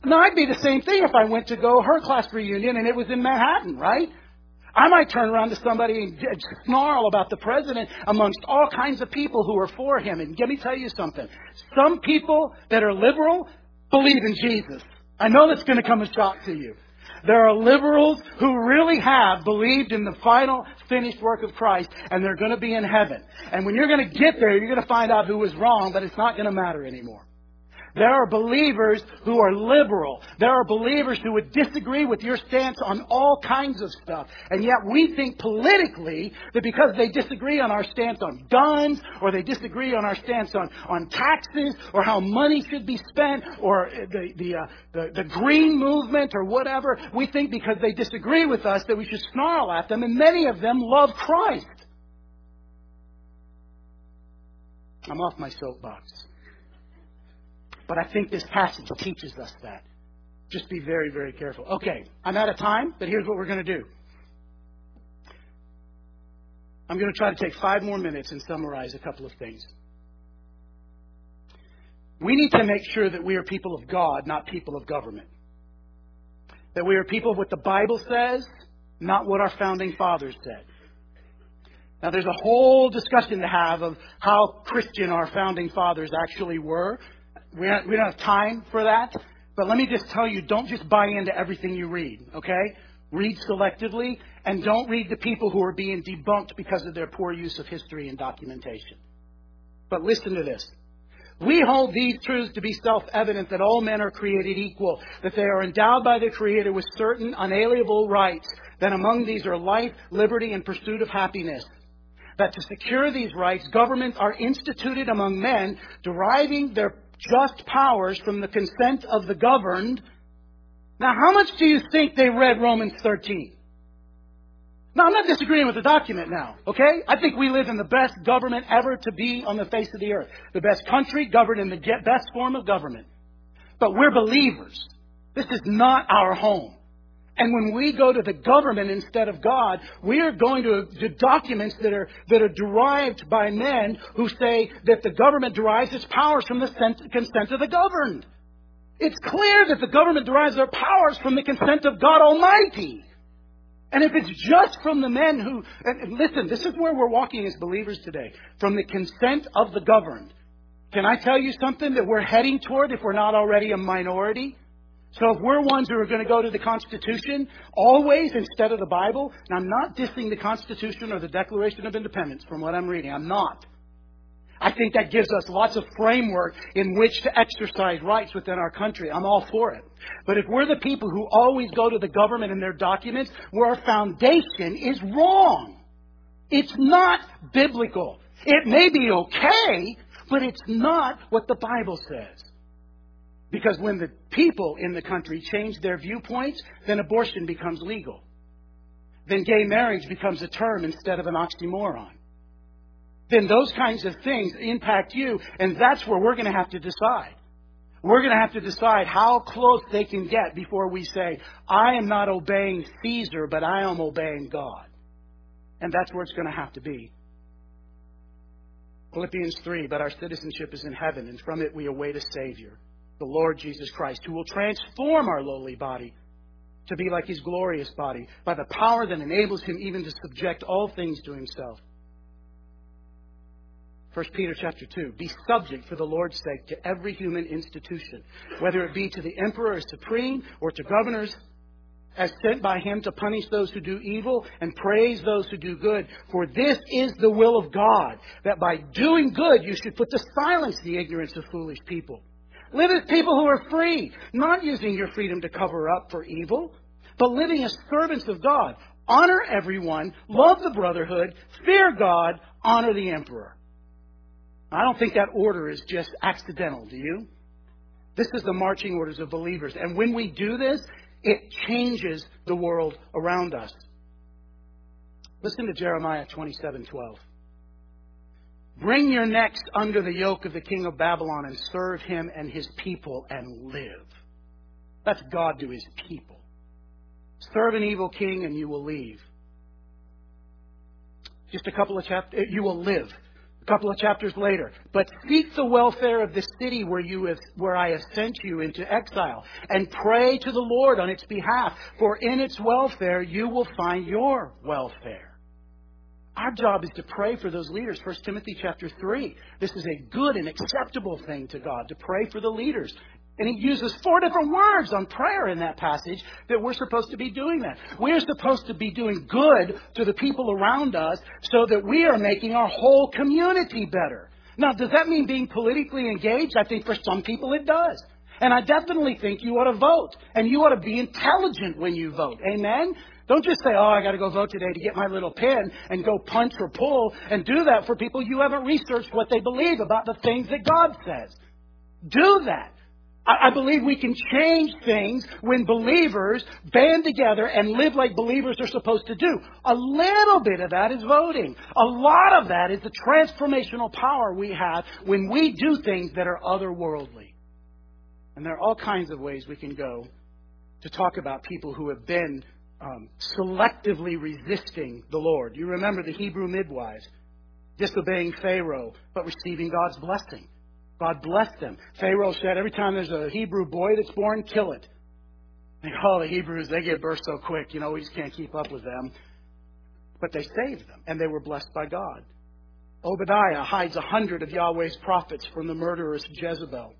Now, I'd be the same thing if I went to go her class reunion and it was in Manhattan, right? I might turn around to somebody and snarl about the president amongst all kinds of people who are for him. And let me tell you something. Some people that are liberal believe in Jesus. I know that's going to come as a shock to you. There are liberals who really have believed in the final finished work of Christ, and they're going to be in heaven. And when you're going to get there, you're going to find out who was wrong, but it's not going to matter anymore. There are believers who are liberal. There are believers who would disagree with your stance on all kinds of stuff. And yet we think politically that because they disagree on our stance on guns, or they disagree on our stance on taxes, or how money should be spent, or the green movement, or whatever, we think because they disagree with us that we should snarl at them. And many of them love Christ. I'm off my soapbox. But I think this passage teaches us that. Just be very, very careful. Okay, I'm out of time, but here's what we're going to do. I'm going to try to take 5 more minutes and summarize a couple of things. We need to make sure that we are people of God, not people of government. That we are people of what the Bible says, not what our founding fathers said. Now, there's a whole discussion to have of how Christian our founding fathers actually were. We don't have time for that. But let me just tell you, don't just buy into everything you read, okay? Read selectively, and don't read the people who are being debunked because of their poor use of history and documentation. But listen to this. We hold these truths to be self-evident, that all men are created equal, that they are endowed by their Creator with certain unalienable rights, that among these are life, liberty, and pursuit of happiness. That to secure these rights, governments are instituted among men, deriving their just powers from the consent of the governed. Now, how much do you think they read Romans 13? Now, I'm not disagreeing with the document now, okay? I think we live in the best government ever to be on the face of the earth. The best country, governed in the best form of government. But we're believers. This is not our home. And when we go to the government instead of God, we are going to documents that are derived by men who say that the government derives its powers from the consent of the governed. It's clear that the government derives their powers from the consent of God Almighty. And if it's just from the men who... And listen, this is where we're walking as believers today. From the consent of the governed. Can I tell you something that we're heading toward if we're not already a minority? So if we're ones who are going to go to the Constitution always instead of the Bible, and I'm not dissing the Constitution or the Declaration of Independence from what I'm reading. I'm not. I think that gives us lots of framework in which to exercise rights within our country. I'm all for it. But if we're the people who always go to the government and their documents where our foundation is wrong, it's not biblical. It may be okay, but it's not what the Bible says. Because when the people in the country change their viewpoints, then abortion becomes legal. Then gay marriage becomes a term instead of an oxymoron. Then those kinds of things impact you, and that's where we're going to have to decide. We're going to have to decide how close they can get before we say, I am not obeying Caesar, but I am obeying God. And that's where it's going to have to be. Philippians 3, but our citizenship is in heaven, and from it we await a Savior, the Lord Jesus Christ, who will transform our lowly body to be like His glorious body by the power that enables Him even to subject all things to Himself. 1 Peter chapter 2, be subject for the Lord's sake to every human institution, whether it be to the emperor as supreme or to governors as sent by Him to punish those who do evil and praise those who do good. For this is the will of God, that by doing good you should put to silence the ignorance of foolish people. Live as people who are free, not using your freedom to cover up for evil, but living as servants of God. Honor everyone, love the brotherhood, fear God, honor the emperor. I don't think that order is just accidental, do you? This is the marching orders of believers. And when we do this, it changes the world around us. Listen to Jeremiah 27:12. Bring your necks under the yoke of the king of Babylon and serve him and his people and live. That's God to His people. Serve an evil king and you will leave. Just a couple of chapters. You will live. A couple of chapters later, but seek the welfare of the city where I have sent you into exile, and pray to the Lord on its behalf, for in its welfare you will find your welfare. Our job is to pray for those leaders. 1 Timothy chapter 3. This is a good and acceptable thing to God, to pray for the leaders. And he uses 4 different words on prayer in that passage that we're supposed to be doing that. We're supposed to be doing good to the people around us so that we are making our whole community better. Now, does that mean being politically engaged? I think for some people it does. And I definitely think you ought to vote. And you ought to be intelligent when you vote. Amen? Don't just say, oh, I got to go vote today to get my little pen and go punch or pull and do that for people you haven't researched what they believe about the things that God says. Do that. I believe we can change things when believers band together and live like believers are supposed to do. A little bit of that is voting. A lot of that is the transformational power we have when we do things that are otherworldly. And there are all kinds of ways we can go to talk about people who have been selectively resisting the Lord. You remember the Hebrew midwives disobeying Pharaoh but receiving God's blessing. God blessed them. Pharaoh said, every time there's a Hebrew boy that's born, kill it. And, the Hebrews, they give birth so quick, we just can't keep up with them. But they saved them, and they were blessed by God. Obadiah hides 100 of Yahweh's prophets from the murderous Jezebel.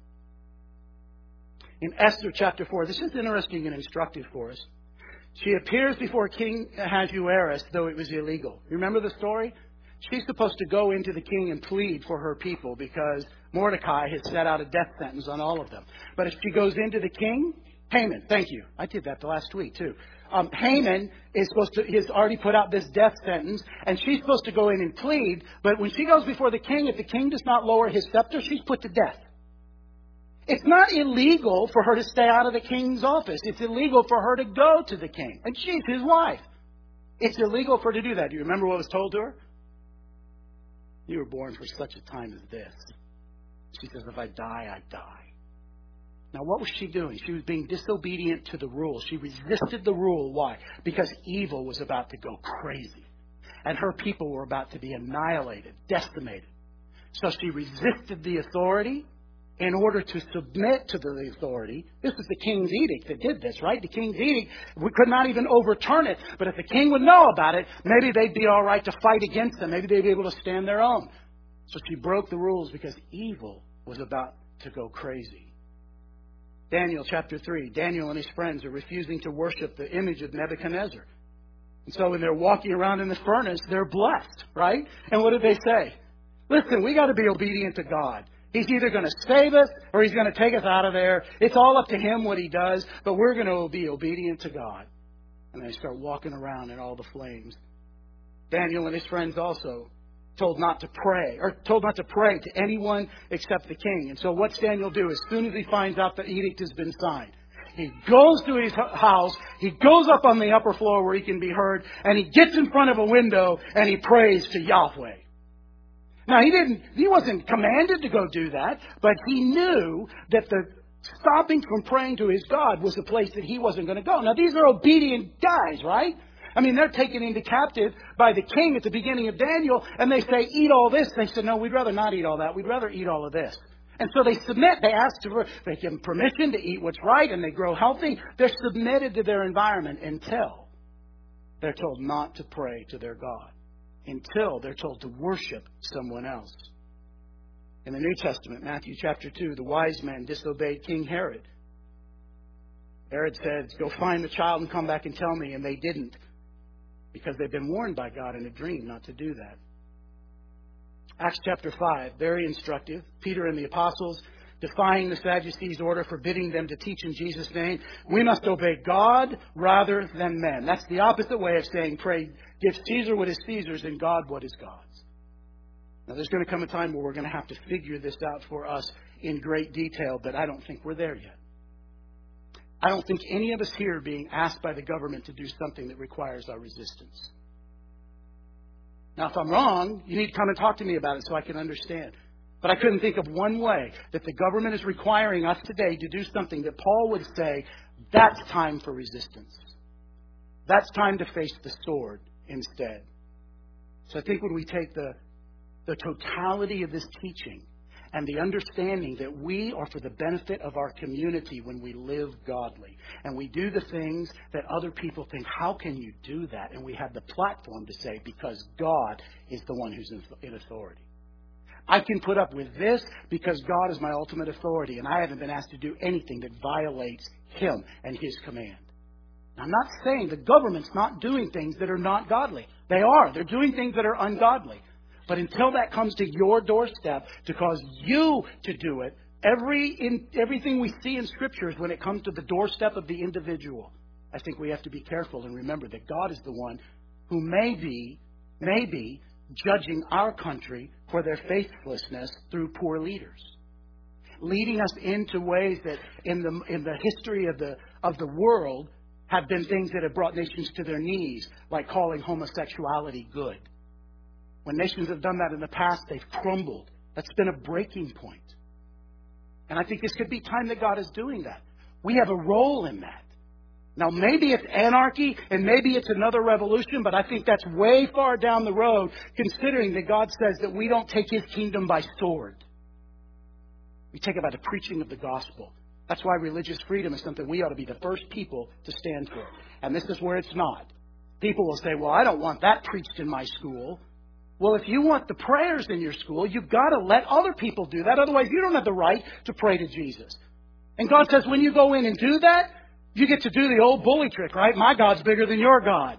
In Esther chapter 4, this is interesting and instructive for us. She appears before King Ahasuerus, though it was illegal. You remember the story? She's supposed to go into the king and plead for her people because Mordecai has set out a death sentence on all of them. But if she goes into the king, Haman, thank you. I did that the last week too. Haman has already put out this death sentence, and she's supposed to go in and plead. But when she goes before the king, if the king does not lower his scepter, she's put to death. It's not illegal for her to stay out of the king's office. It's illegal for her to go to the king. And she's his wife. It's illegal for her to do that. Do you remember what was told to her? You were born for such a time as this. She says, if I die, I die. Now, what was she doing? She was being disobedient to the rule. She resisted the rule. Why? Because evil was about to go crazy. And her people were about to be annihilated, decimated. So she resisted the authority in order to submit to the authority. This is the king's edict that did this, right? The king's edict, we could not even overturn it. But if the king would know about it, maybe they'd be all right to fight against them. Maybe they'd be able to stand their own. So she broke the rules because evil was about to go crazy. Daniel chapter 3. Daniel and his friends are refusing to worship the image of Nebuchadnezzar. And so when they're walking around in the furnace, they're blessed, right? And what did they say? Listen, we got to be obedient to God. He's either going to save us or he's going to take us out of there. It's all up to him what he does, but we're going to be obedient to God. And they start walking around in all the flames. Daniel and his friends also told not to pray to anyone except the king. And so what's Daniel do? As soon as he finds out the edict has been signed, he goes to his house, he goes up on the upper floor where he can be heard, and he gets in front of a window and he prays to Yahweh. Now, he wasn't commanded to go do that, but he knew that the stopping from praying to his God was a place that he wasn't going to go. Now, these are obedient guys, right? I mean, they're taken into captive by the king at the beginning of Daniel, and they say, eat all this. They said, no, we'd rather not eat all that. We'd rather eat all of this. And so they submit. They give them permission to eat what's right, and they grow healthy. They're submitted to their environment until they're told not to pray to their God. Until they're told to worship someone else. In the New Testament, Matthew chapter 2, the wise men disobeyed King Herod. Herod said, go find the child and come back and tell me. And they didn't. Because they've been warned by God in a dream not to do that. Acts chapter 5, very instructive. Peter and the apostles defying the Sadducees' order, forbidding them to teach in Jesus' name. We must obey God rather than men. That's the opposite way of saying pray. Give Caesar what is Caesar's and God what is God's. Now, there's going to come a time where we're going to have to figure this out for us in great detail, but I don't think we're there yet. I don't think any of us here are being asked by the government to do something that requires our resistance. Now, if I'm wrong, you need to come and talk to me about it so I can understand. But I couldn't think of one way that the government is requiring us today to do something that Paul would say, that's time for resistance. That's time to face the sword instead. So I think when we take the the totality of this teaching and the understanding that we are for the benefit of our community when we live godly. And we do the things that other people think, how can you do that? And we have the platform to say, because God is the one who's in authority. I can put up with this because God is my ultimate authority, and I haven't been asked to do anything that violates Him and His command. I'm not saying the government's not doing things that are not godly. They are. They're doing things that are ungodly. But until that comes to your doorstep to cause you to do it, everything we see in Scriptures when it comes to the doorstep of the individual, I think we have to be careful and remember that God is the one who may be judging our country for their faithlessness through poor leaders, leading us into ways that in the history of the world have been things that have brought nations to their knees, like calling homosexuality good. When nations have done that in the past, they've crumbled. That's been a breaking point. And I think this could be time that God is doing that. We have a role in that. Now, maybe it's anarchy and maybe it's another revolution, but I think that's way far down the road, considering that God says that we don't take His kingdom by sword. We take it by the preaching of the gospel. That's why religious freedom is something we ought to be the first people to stand for. And this is where it's not. People will say, well, I don't want that preached in my school. Well, if you want the prayers in your school, you've got to let other people do that. Otherwise, you don't have the right to pray to Jesus. And God says when you go in and do that, you get to do the old bully trick, right? My God's bigger than your God.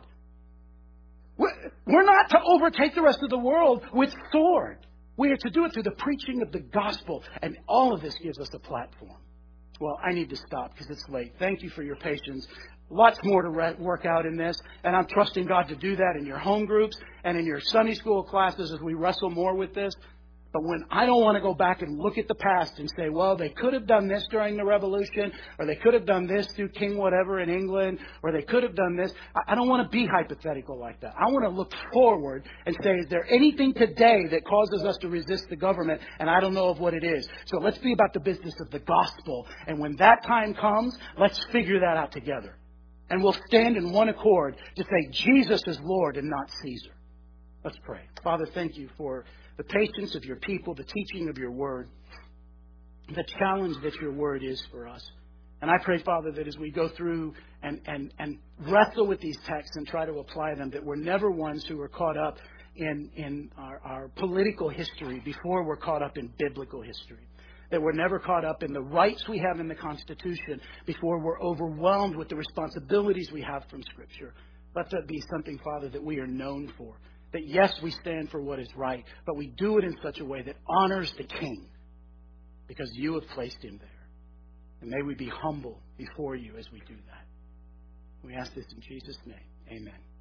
We're not to overtake the rest of the world with sword. We are to do it through the preaching of the gospel. And all of this gives us a platform. Well, I need to stop because it's late. Thank you for your patience. Lots more to work out in this. And I'm trusting God to do that in your home groups and in your Sunday school classes as we wrestle more with this. But when I don't want to go back and look at the past and say, well, they could have done this during the Revolution, or they could have done this through King whatever in England, or they could have done this. I don't want to be hypothetical like that. I want to look forward and say, is there anything today that causes us to resist the government? And I don't know of what it is. So let's be about the business of the gospel. And when that time comes, let's figure that out together. And we'll stand in one accord to say Jesus is Lord and not Caesar. Let's pray. Father, thank you for the patience of your people, the teaching of your word, the challenge that your word is for us. And I pray, Father, that as we go through and wrestle with these texts and try to apply them, that we're never ones who are caught up in our political history before we're caught up in biblical history. That we're never caught up in the rights we have in the Constitution before we're overwhelmed with the responsibilities we have from Scripture. Let that be something, Father, that we are known for. That, yes, we stand for what is right, but we do it in such a way that honors the King because you have placed him there. And may we be humble before you as we do that. We ask this in Jesus' name. Amen.